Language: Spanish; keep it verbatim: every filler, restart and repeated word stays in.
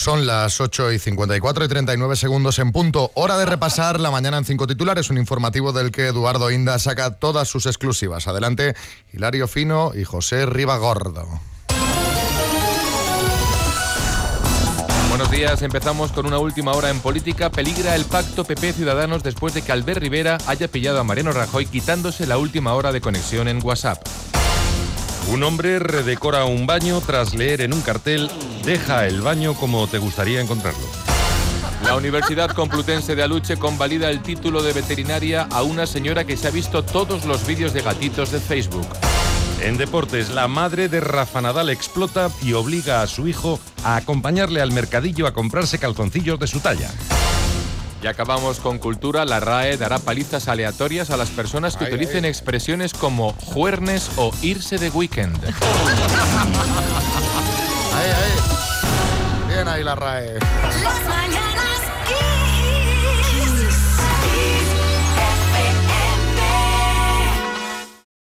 Son las ocho y cincuenta y cuatro y treinta y nueve segundos en punto. Hora de repasar la mañana en cinco titulares, un informativo del que Eduardo Inda saca todas sus exclusivas. Adelante, Hilario Fino y José Ribagordo. Buenos días, empezamos con una última hora en política. Peligra el pacto P P Ciudadanos después de que Albert Rivera haya pillado a Mariano Rajoy quitándose la última hora de conexión en WhatsApp. Un hombre redecora un baño tras leer en un cartel: deja el baño como te gustaría encontrarlo. La Universidad Complutense de Aluche convalida el título de veterinaria a una señora que se ha visto todos los vídeos de gatitos de Facebook. En deportes, la madre de Rafa Nadal explota y obliga a su hijo a acompañarle al mercadillo a comprarse calzoncillos de su talla. Y acabamos con cultura. La RAE dará palizas aleatorias a las personas que ay, utilicen ay. expresiones como juernes o irse de weekend. Ahí, ahí. Bien ahí la RAE.